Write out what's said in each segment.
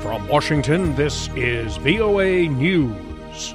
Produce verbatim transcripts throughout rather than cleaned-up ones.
From Washington, this is V O A News.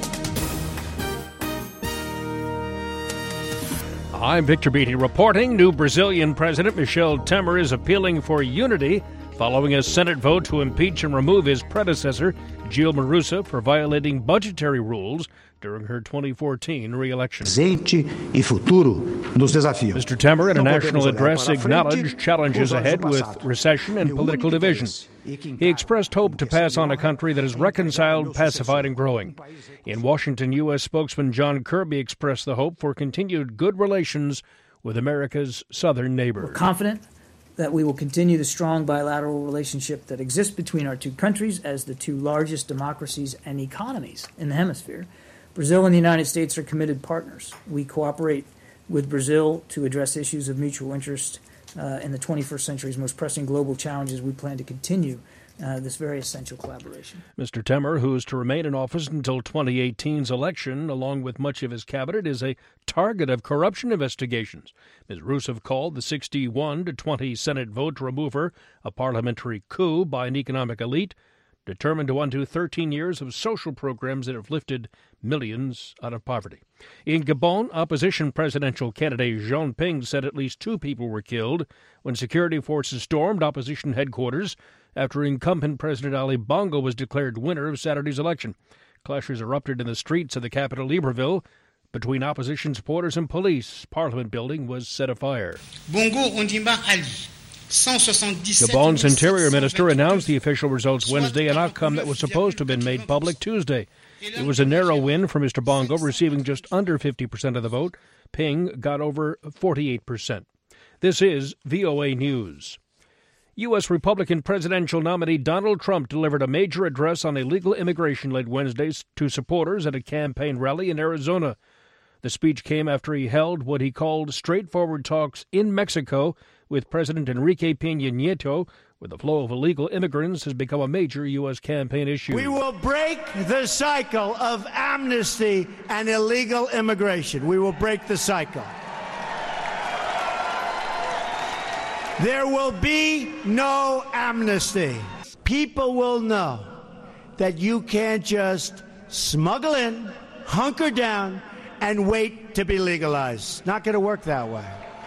I'm Victor Beatty reporting. New Brazilian President Michel Temer is appealing for unity following a Senate vote to impeach and remove his predecessor, Dilma Rousseff, for violating budgetary rules during her twenty fourteen re-election. Presente e futuro nos desafios. Mister Temer, in a national address, acknowledged challenges ahead with recession and political division. He expressed hope to pass on a country that is reconciled, pacified, and growing. In Washington, U S spokesman John Kirby expressed the hope for continued good relations with America's southern neighbor. We're confident that we will continue the strong bilateral relationship that exists between our two countries as the two largest democracies and economies in the hemisphere. Brazil and the United States are committed partners. We cooperate with Brazil to address issues of mutual interest uh, in the twenty-first century's most pressing global challenges. We plan to continue uh, this very essential collaboration. Mister Temer, who is to remain in office until twenty eighteen's election, along with much of his cabinet, is a target of corruption investigations. Miz Rousseff called the sixty-one to twenty Senate vote to remove her a parliamentary coup by an economic elite determined to undo thirteen years of social programs that have lifted millions out of poverty. In Gabon, opposition presidential candidate Jean Ping said at least two people were killed when security forces stormed opposition headquarters after incumbent President Ali Bongo was declared winner of Saturday's election. Clashes erupted in the streets of the capital, Libreville, between opposition supporters and police. Parliament building was set afire. Bongo Ondimba Ali. Gabon's interior minister announced the official results Wednesday, an outcome that was supposed to have been made public Tuesday. It was a narrow win for Mister Bongo, receiving just under fifty percent of the vote. Ping got over forty-eight percent. This is V O A News. U S Republican presidential nominee Donald Trump delivered a major address on illegal immigration late Wednesday to supporters at a campaign rally in Arizona. The speech came after he held what he called straightforward talks in Mexico with President Enrique Peña Nieto, where the flow of illegal immigrants has become a major U S campaign issue. We will break the cycle of amnesty and illegal immigration. We will break the cycle. There will be no amnesty. People will know that you can't just smuggle in, hunker down, and wait to be legalized. Not going to work that way.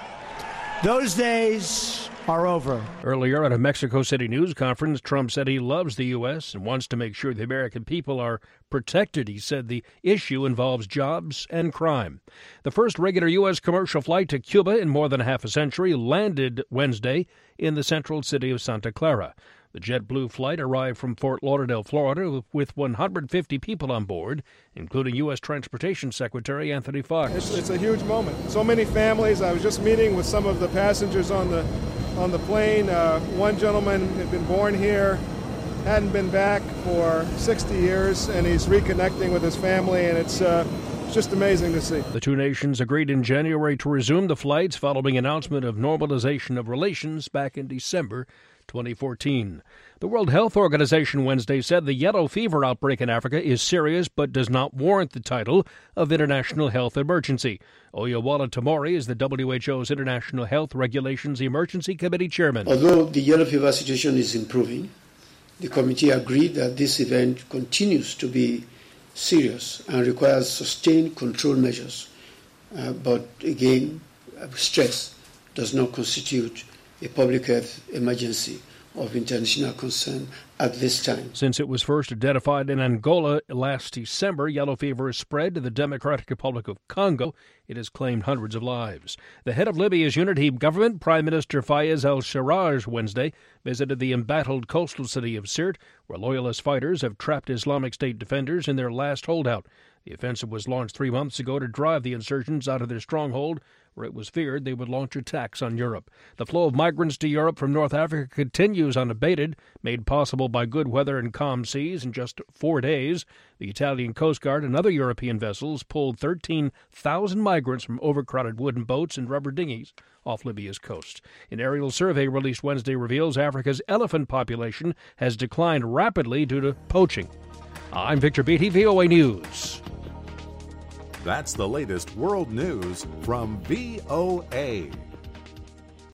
Those days are over. Earlier at a Mexico City news conference, Trump said he loves the U S and wants to make sure the American people are protected. He said the issue involves jobs and crime. The first regular U S commercial flight to Cuba in more than half a century landed Wednesday in the central city of Santa Clara. The JetBlue flight arrived from Fort Lauderdale, Florida, with one hundred fifty people on board, including U S Transportation Secretary Anthony Fox. It's, it's a huge moment. So many families. I was just meeting with some of the passengers on the on the plane. Uh, one gentleman had been born here, hadn't been back for sixty years, and he's reconnecting with his family, and it's uh, just amazing to see. The two nations agreed in January to resume the flights following announcement of normalization of relations back in December twenty fourteen. The World Health Organization Wednesday said the yellow fever outbreak in Africa is serious but does not warrant the title of international health emergency. Oyewale Tamori is the W H O's International Health Regulations Emergency Committee chairman. Although the yellow fever situation is improving, the committee agreed that this event continues to be serious and requires sustained control measures. Uh, but again, stress does not constitute a public health emergency of international concern at this time. Since it was first identified in Angola last December, yellow fever has spread to the Democratic Republic of Congo. It has claimed hundreds of lives. The head of Libya's unity government, Prime Minister Fayez al-Sarraj, Wednesday visited the embattled coastal city of Sirte, where loyalist fighters have trapped Islamic State defenders in their last holdout. The offensive was launched three months ago to drive the insurgents out of their stronghold, where it was feared they would launch attacks on Europe. The flow of migrants to Europe from North Africa continues unabated, made possible by good weather and calm seas. In just four days, the Italian Coast Guard and other European vessels pulled thirteen thousand migrants from overcrowded wooden boats and rubber dinghies off Libya's coast. An aerial survey released Wednesday reveals Africa's elephant population has declined rapidly due to poaching. I'm Victor Beatty, V O A News. That's the latest world news from V O A.